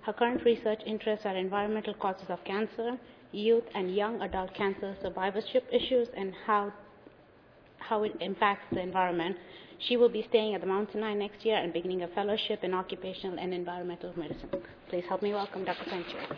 Her current research interests are environmental causes of cancer, youth and young adult cancer survivorship issues, and how it impacts the environment. She will be staying at the Mount Sinai next year and beginning a fellowship in occupational and environmental medicine. Please help me welcome Dr. Sanchez.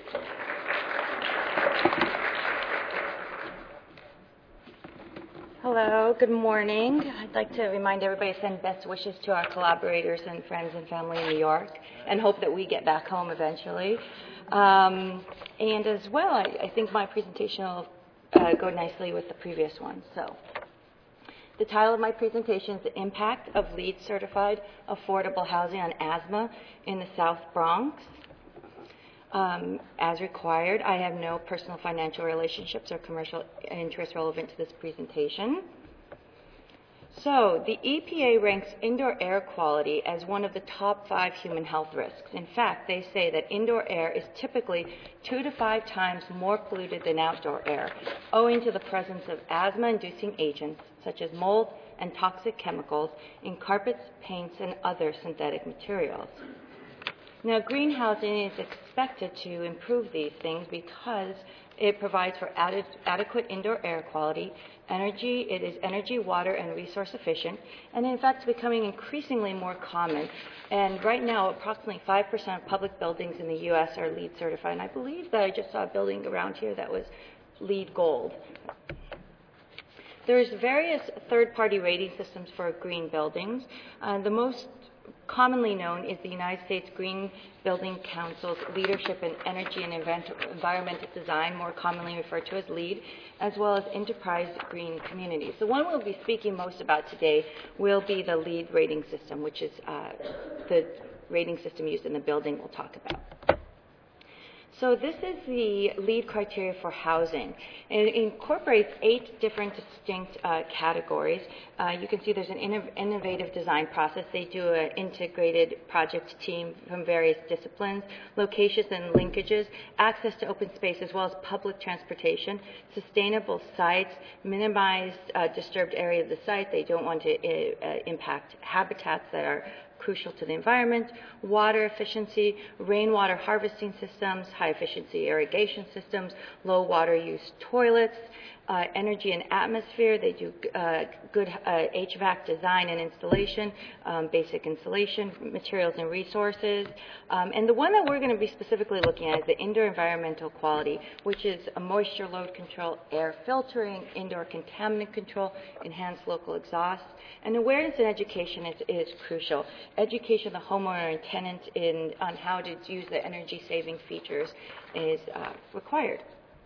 Hello, good morning. I'd like to remind everybody to send best wishes to our collaborators and friends and family in New York, and hope that we get back home eventually. And as well, I think my presentation will go nicely with the previous one. So, the title of my presentation is The Impact of LEED Certified Affordable Housing on Asthma in the South Bronx. As required, I have no personal financial relationships or commercial interests relevant to this presentation. So, the EPA ranks indoor air quality as one of the top 5 human health risks. In fact, they say that indoor air is typically 2 to 5 times more polluted than outdoor air, owing to the presence of asthma-inducing agents such as mold and toxic chemicals in carpets, paints, and other synthetic materials. Now, greenhousing is expected to improve these things because it provides for adequate indoor air quality, it is energy, water, and resource efficient, and in fact, it's becoming increasingly more common. And right now, approximately 5% of public buildings in the U.S. are LEED certified, and I believe that I just saw a building around here that was LEED Gold. There's various third-party rating systems for green buildings. The most commonly known is the United States Green Building Council's Leadership in Energy and Environmental Design, more commonly referred to as LEED, as well as Enterprise Green Communities. The one we'll be speaking most about today will be the LEED rating system, which is the rating system used in the building we'll talk about. So this is the LEED criteria for housing. It incorporates 8 different distinct categories. You can see there's an innovative design process. They do an integrated project team from various disciplines, locations and linkages, access to open space as well as public transportation, sustainable sites, minimized disturbed area of the site. They don't want to impact habitats that are crucial to the environment, water efficiency, rainwater harvesting systems, high efficiency irrigation systems, low water use toilets, energy and atmosphere. They do good HVAC design and installation, basic insulation, materials and resources. And the one that we're going to be specifically looking at is the indoor environmental quality, which is a moisture load control, air filtering, indoor contaminant control, enhanced local exhaust. And awareness and education is crucial. Education of the homeowner and tenant on how to use the energy-saving features is required.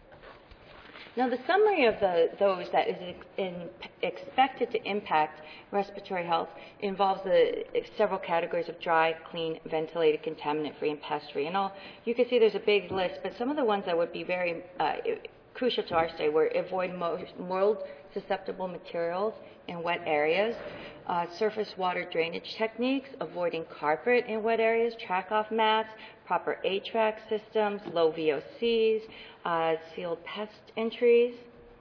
Now, the summary of those that is expected to impact respiratory health involves several categories of dry, clean, ventilated, contaminant-free, and pest-free. And you can see there's a big list, but some of the ones that would be very crucial to our study were avoid mold-susceptible materials in wet areas, surface water drainage techniques, avoiding carpet in wet areas, track-off mats, proper HVAC systems, low VOCs, sealed pest entries.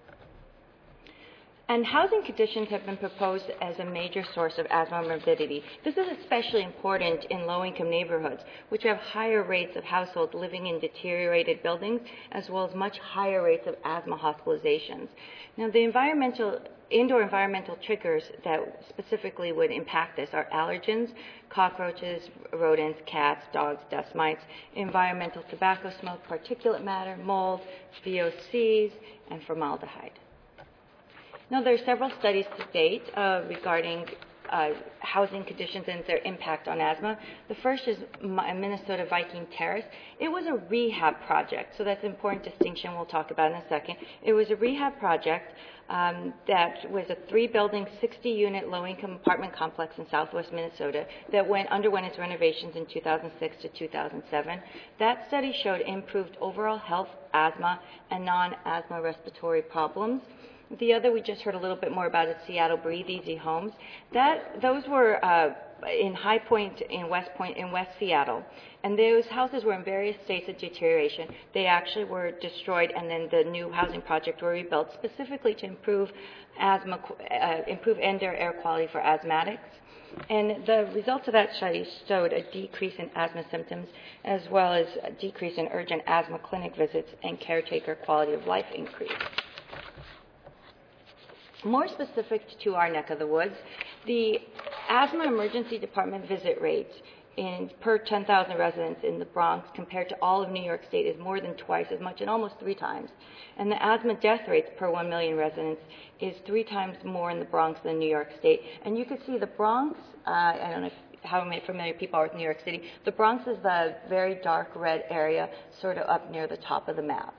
And housing conditions have been proposed as a major source of asthma morbidity. This is especially important in low-income neighborhoods, which have higher rates of households living in deteriorated buildings, as well as much higher rates of asthma hospitalizations. Now, the indoor environmental triggers that specifically would impact this are allergens, cockroaches, rodents, cats, dogs, dust mites, environmental tobacco smoke, particulate matter, mold, VOCs, and formaldehyde. Now, there are several studies to date regarding housing conditions and their impact on asthma. The first is Minnesota Viking Terrace. It was a rehab project, so that's an important distinction we'll talk about in a second. It was a rehab project that was a 3-building, 60-unit low-income apartment complex in southwest Minnesota that underwent its renovations in 2006 to 2007. That study showed improved overall health, asthma, and non-asthma respiratory problems. The other we just heard a little bit more about is Seattle Breathe Easy Homes. Those were in High Point in West Seattle, and those houses were in various states of deterioration. They actually were destroyed, and then the new housing project were rebuilt specifically to improve indoor air quality for asthmatics. And the results of that study showed a decrease in asthma symptoms as well as a decrease in urgent asthma clinic visits and caretaker quality of life increase. More specific to our neck of the woods, the asthma emergency department visit rates per 10,000 residents in the Bronx compared to all of New York State is more than twice as much and almost 3 times. And the asthma death rates per 1 million residents is 3 times more in the Bronx than New York State. And you can see the Bronx, I don't know how many familiar people are with New York City, the Bronx is the very dark red area sort of up near the top of the map.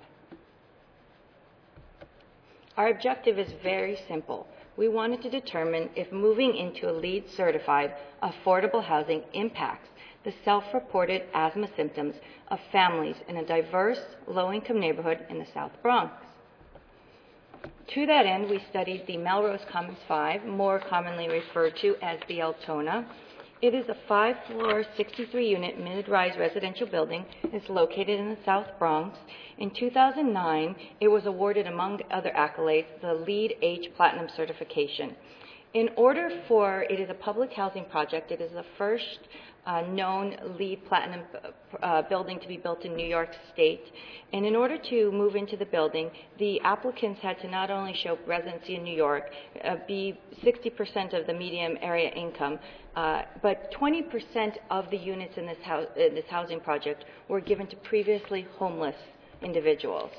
Our objective is very simple. We wanted to determine if moving into a LEED certified affordable housing impacts the self-reported asthma symptoms of families in a diverse, low-income neighborhood in the South Bronx. To that end, we studied the Melrose Commons 5, more commonly referred to as the Altona. It is a 5-floor, 63-unit mid-rise residential building. It's located in the South Bronx. In 2009, it was awarded, among other accolades, the LEED H Platinum certification. It is a public housing project. It is the first known LEED Platinum building to be built in New York State. And in order to move into the building, the applicants had to not only show residency in New York, be 60% of the median area income, but 20% of the units in this housing project were given to previously homeless individuals.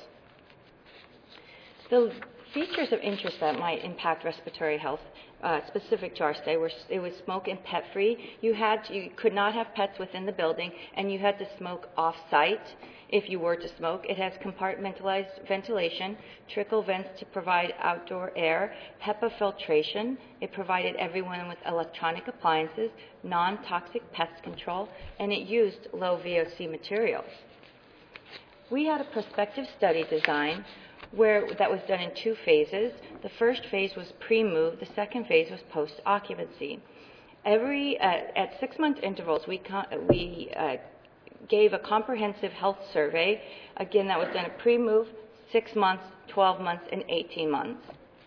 The features of interest that might impact respiratory health specific to our stay it was smoke and pet free. You could not have pets within the building, and you had to smoke off-site if you were to smoke. It has compartmentalized ventilation, trickle vents to provide outdoor air, HEPA filtration. It provided everyone with electronic appliances, non-toxic pest control, and it used low VOC materials. We had a prospective study design that was done in 2 phases. The first phase was pre-move. The second phase was post-occupancy. At 6-month intervals, we gave a comprehensive health survey. Again, that was done at pre-move, 6 months, 12 months, and 18 months.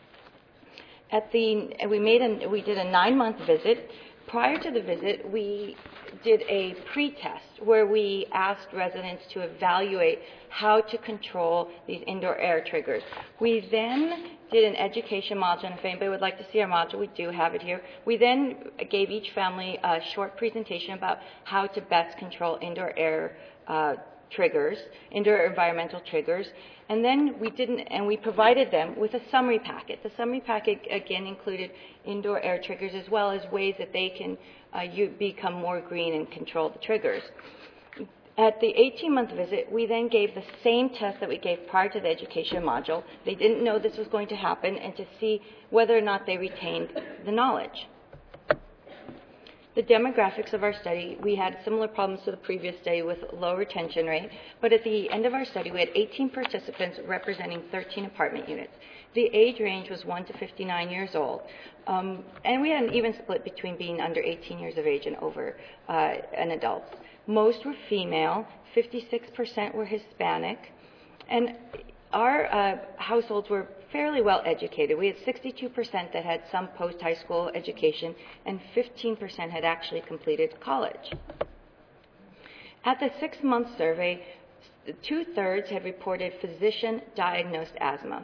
We did a 9-month visit. Prior to the visit, we did a pre-test where we asked residents to evaluate how to control these indoor air triggers. We then did an education module, and if anybody would like to see our module, we do have it here. We then gave each family a short presentation about how to best control indoor air triggers, indoor environmental triggers, and then we provided them with a summary packet. The summary packet again included indoor air triggers as well as ways that they can become more green and control the triggers. At the 18-month visit, we then gave the same test that we gave prior to the education module. They didn't know this was going to happen, and to see whether or not they retained the knowledge. The demographics of our study, we had similar problems to the previous study with low retention rate, but at the end of our study, we had 18 participants representing 13 apartment units. The age range was 1 to 59 years old, and we had an even split between being under 18 years of age and over an adult. Most were female, 56% were Hispanic, and our households were fairly well educated. We had 62% that had some post-high school education, and 15% had actually completed college. At the 6-month survey, 2/3 had reported physician-diagnosed asthma.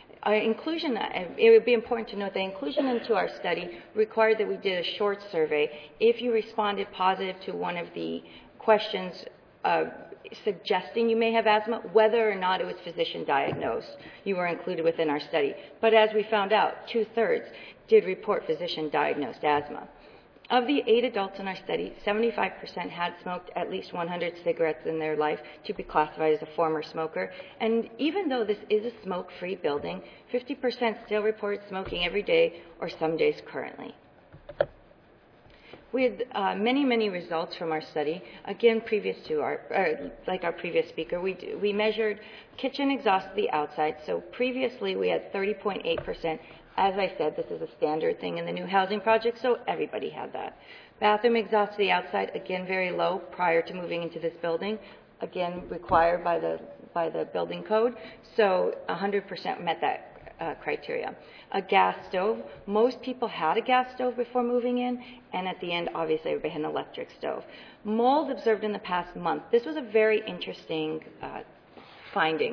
It would be important to note that inclusion into our study required that we did a short survey. If you responded positive to one of the questions suggesting you may have asthma, whether or not it was physician diagnosed, you were included within our study. But as we found out, 2/3 did report physician diagnosed asthma. Of the 8 adults in our study, 75% had smoked at least 100 cigarettes in their life to be classified as a former smoker. And even though this is a smoke-free building, 50% still reported smoking every day or some days currently. We had many results from our study. Again, like our previous speaker, we measured kitchen exhaust to the outside. So previously we had 30.8%. As I said, this is a standard thing in the new housing project, so everybody had that. Bathroom exhaust to the outside, again, very low prior to moving into this building, again, required by the building code. So 100% met that criteria. A gas stove. Most people had a gas stove before moving in, and at the end, obviously, everybody had an electric stove. Mold observed in the past month. This was a very interesting finding.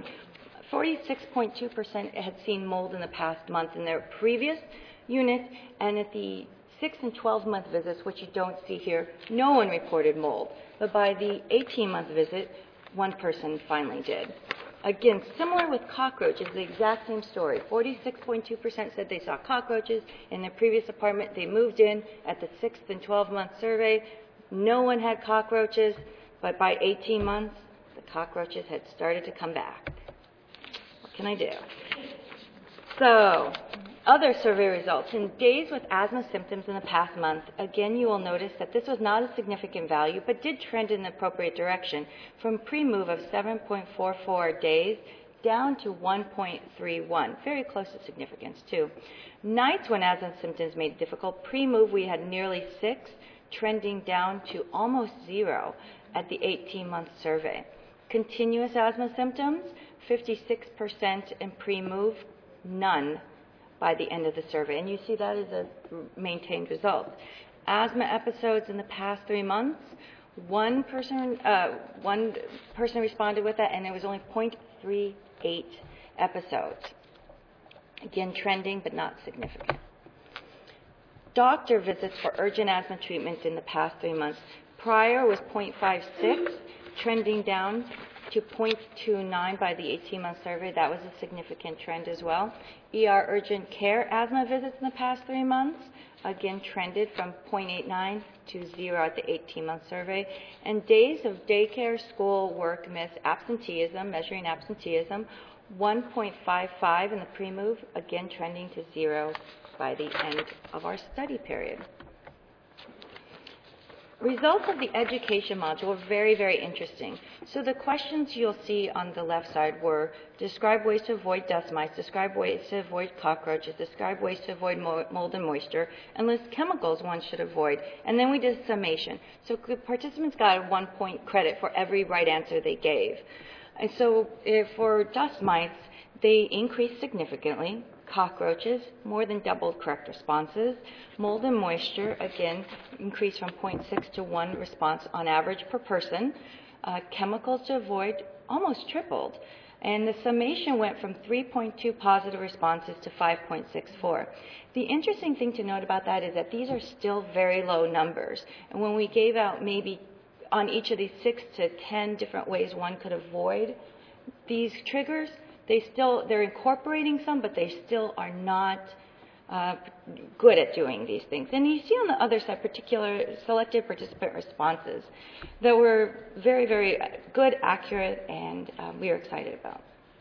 46.2% had seen mold in the past month in their previous unit, and at the 6 and 12-month visits, which you don't see here, no one reported mold. But by the 18-month visit, one person finally did. Again, similar with cockroaches, the exact same story. 46.2% said they saw cockroaches in their previous apartment. They moved in at the 6th and 12-month survey. No one had cockroaches, but by 18 months, the cockroaches had started to come back. What can I do? So, other survey results. In days with asthma symptoms in the past month, again, you will notice that this was not a significant value, but did trend in the appropriate direction from pre-move of 7.44 days down to 1.31, very close to significance too. Nights when asthma symptoms made it difficult, pre-move we had nearly 6, trending down to almost 0 at the 18-month survey. Continuous asthma symptoms, 56% in pre-move, none by the end of the survey. And you see that as a maintained result. Asthma episodes in the past 3 months, one person responded with that, and it was only 0.38 episodes. Again, trending, but not significant. Doctor visits for urgent asthma treatment in the past 3 months. Prior was 0.56, trending down to 0.29 by the 18-month survey. That was a significant trend as well. ER urgent care asthma visits in the past 3 months, again trended from 0.89 to 0 at the 18-month survey. And days of daycare, school, work missed, absenteeism, measuring absenteeism, 1.55 in the pre-move, again trending to 0 by the end of our study period. Results of the education module were very, very interesting. So the questions you'll see on the left side were describe ways to avoid dust mites, describe ways to avoid cockroaches, describe ways to avoid mold and moisture, and list chemicals one should avoid. And then we did a summation. So the participants got a 1-point credit for every right answer they gave. And so for dust mites, they increased significantly. Cockroaches, more than doubled correct responses. Mold and moisture, again, increased from 0.6 to 1 response on average per person. Chemicals to avoid almost tripled. And the summation went from 3.2 positive responses to 5.64. The interesting thing to note about that is that these are still very low numbers. And when we gave out maybe on each of these 6 to 10 different ways one could avoid these triggers, they're incorporating some, but they still are not good at doing these things. And you see on the other side particular selected participant responses that were very, very good, accurate, and we are excited about.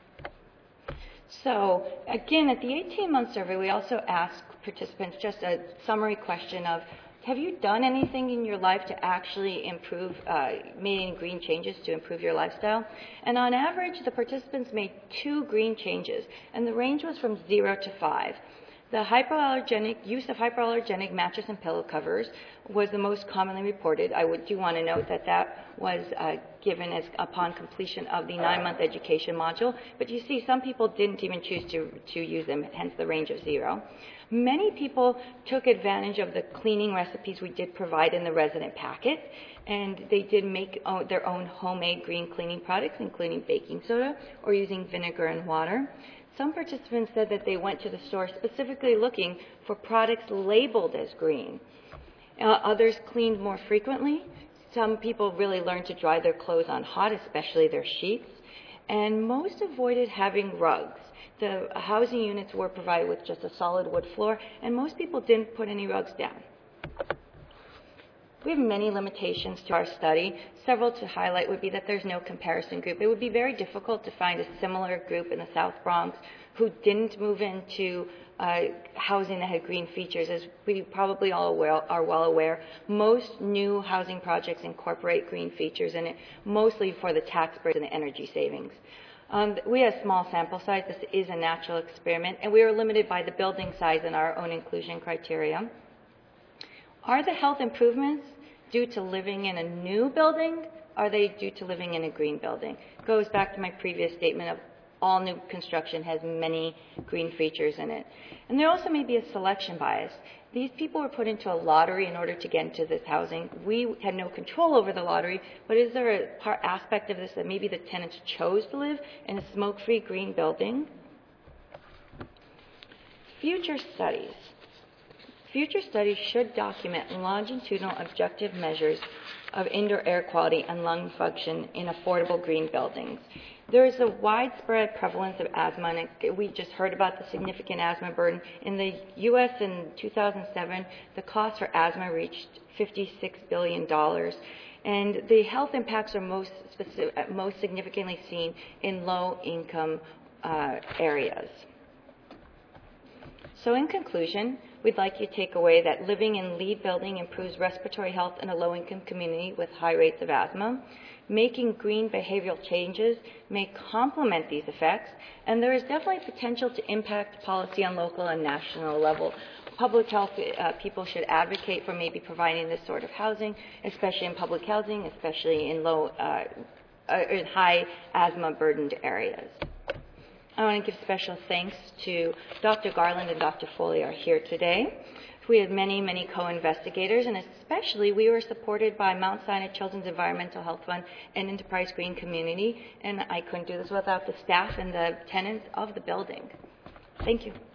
So again, at the 18-month survey, we also asked participants just a summary question of, have you done anything in your life to actually improve, made any green changes to improve your lifestyle? And on average, the participants made 2 green changes, and the range was from 0 to 5. The use of hypoallergenic mattress and pillow covers was the most commonly reported. I do want to note that that was given as upon completion of the 9-month education module, but you see some people didn't even choose to use them, hence the range of 0. Many people took advantage of the cleaning recipes we did provide in the resident packet, and they did make their own homemade green cleaning products, including baking soda or using vinegar and water. Some participants said that they went to the store specifically looking for products labeled as green. Others cleaned more frequently. Some people really learned to dry their clothes on hot, especially their sheets. And most avoided having rugs. The housing units were provided with just a solid wood floor, and most people didn't put any rugs down. We have many limitations to our study. Several to highlight would be that there's no comparison group. It would be very difficult to find a similar group in the South Bronx who didn't move into housing that had green features. As we probably all are well aware, most new housing projects incorporate green features in it, mostly for the tax breaks and the energy savings. We had a small sample size. This is a natural experiment, and we were limited by the building size and our own inclusion criteria. Are the health improvements due to living in a new building? Are they due to living in a green building? It goes back to my previous statement of all new construction has many green features in it. And there also may be a selection bias. These people were put into a lottery in order to get into this housing. We had no control over the lottery, but is there a aspect of this that maybe the tenants chose to live in a smoke-free green building? Future studies. Future studies should document longitudinal objective measures of indoor air quality and lung function in affordable green buildings. There is a widespread prevalence of asthma, and we just heard about the significant asthma burden. In the U.S. in 2007, the cost for asthma reached $56 billion, and the health impacts are most significantly seen in low-income areas. So in conclusion, we'd like you to take away that living in LEED building improves respiratory health in a low-income community with high rates of asthma. Making green behavioral changes may complement these effects, and there is definitely potential to impact policy on local and national level. Public health people should advocate for maybe providing this sort of housing, especially in public housing, especially in in high asthma burdened areas. I want to give special thanks to Dr. Garland and Dr. Foley are here today. We had many, many co-investigators, and especially we were supported by Mount Sinai Children's Environmental Health Fund and Enterprise Green Community, and I couldn't do this without the staff and the tenants of the building. Thank you.